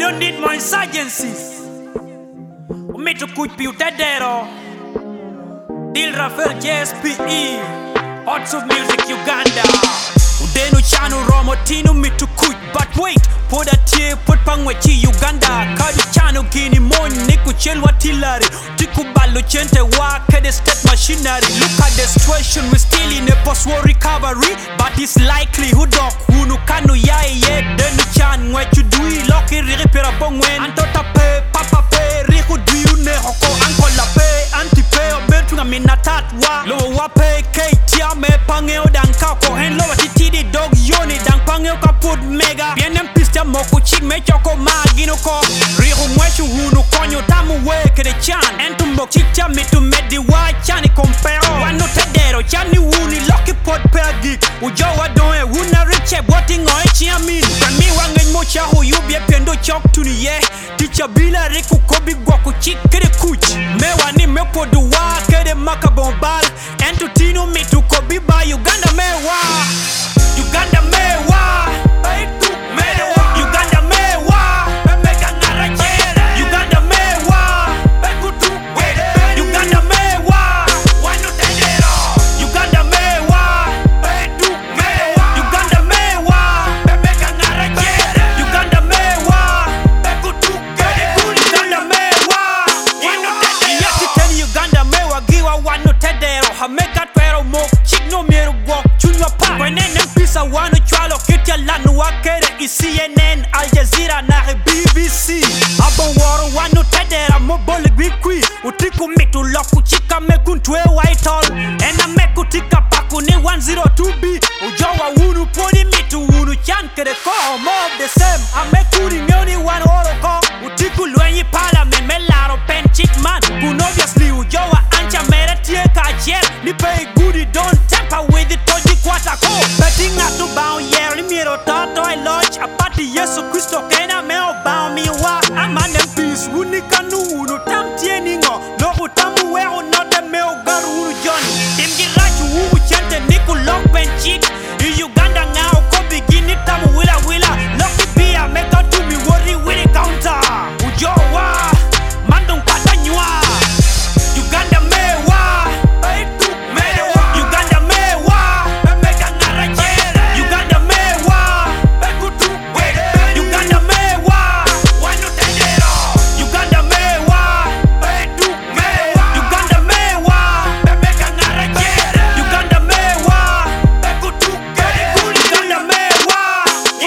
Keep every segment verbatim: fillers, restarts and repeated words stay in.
don't need more insurgencies. Me to kuj piutadero. Dil Rafael J S P E. Hot of Music Uganda. Udenu chanu romotinu me to kuj. But wait, put a tear, put pangwechi Uganda. Kadu chanu gini mon niku chelwa tilari. Tiku balu chente wa kede state machinery. Look at the situation, we still in a post-war recovery. But it's likely who dog unu kanu ya ye. Denu chan wechu dui loki riri pera bongwen. Antota pe, papa pe, riku dui une hoko ankola pe. Anti pe obetunga minatat wa. Lo wa pe kei tia me pangeo dan kako. En lo wa titidi dog yoni dan pangeo kaput mega. Bienem pista moku chik me choko magino ko. Riku mweshu hunu konyo tamu weke de chan. Entumbo chik chami tu medi wa chani compero. Wano tedero chani wuni loki pot pegik. Ujowa doe wuna riche boting o echi amin. Kami wangen mocha hu yubye pendo chok tuni ye. Ticha bila riku kobi gwaku chik kede kuch. Mewa ni mepo duwa kede maka bombal. Entu tino mitu kobi ba Uganda mewa. Uganda mewa. Uganda mewa. Uganda mewa. Uganda mewa. Uganda mewa. Uganda mewa. Uganda mewa. Uganda mewa. Yakiteni Uganda mewa giwa wano tedero. Hameka twero mo chigno mieru wok chunwa pa. Kwenene mpisa wano chwalo kitia lanu wakere. I C N N, Al Jazeera na B B C. Abon woro wano tedera mo bole gwikwi. Utiku mitu loku chika mekuntwe whitehall. Ena mekutika paku ni one zero two B. Ujowa wunu podi mitu wunu chan kere koho more of the same. Amekuri nyoni one horo ko. Utiku lwenyi pala memelaro pen chick man. Kun obviously ujowa ancha mere tie kachiel. Ni pay goody don't temper with it toji kwata ko. Betting at to bound yeah ni miro toto I lodge. Apati Yesu Kristo kena meo bound mi wa. Amane peace wuni kanu wunu tam tieni ngo. No utamu weo not the meo garu wunu Johnny. Timgi rachu wuu chente niku long pen chick. I Uganda ngao ko bigini tamu wila wila. Lucky beer make out to me worry with the counter. Ujowa mandung kata nywa. Uganda mewa. Uganda mewa. Uganda mewa. Uganda mewa. Uganda mewa. Uganda mewa. Uganda mewa. Uganda mewa.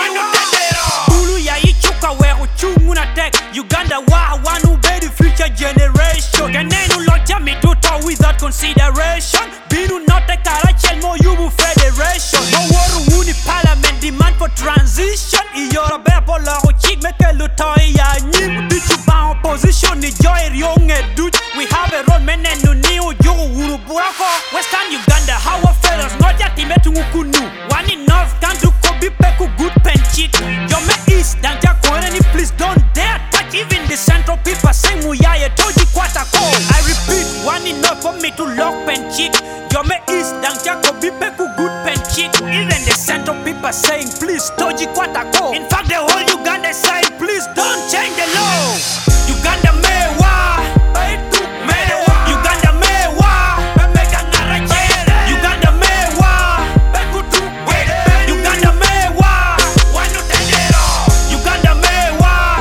Ulu ya ichuka wehu chunguna tek. Uganda wa wanu be the future generation. Genenu locha mituto without consideration. Binu not a karachel mo yubu federation. No waru wuni parliament demand for transition. Iyora bepo la ho chik meke lutoy ya nyim. Bichu ba opposition ni joy rionge duch. We have a road menenu ni ujugu wuru burako. Western Uganda how a fellas not ya timetu ngukunu. One in north can't kobi peku good penchit. Jome east danja koreni please don't dare touch even the central people say muyaye toji kwata ko. I repeat one in north for me to lock penchit. Jome east danja kobi peku good penchit. Even the central people saying please toji kwata ko. In fact the whole Uganda is saying please don't change the law. Uganda mewa. Uganda mewa. Uganda mewa. Uganda mewa. Uganda mewa.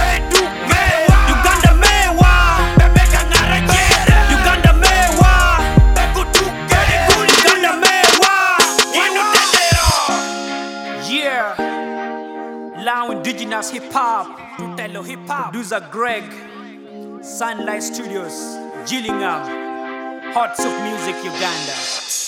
Uganda mewa. Uganda mewa. Uganda mewa. Yeah. Lao indigenous hip hop. Tutelo hip hop. Producer Greg. Sunlight Studios. Gillingham. Hot Soup Music Uganda.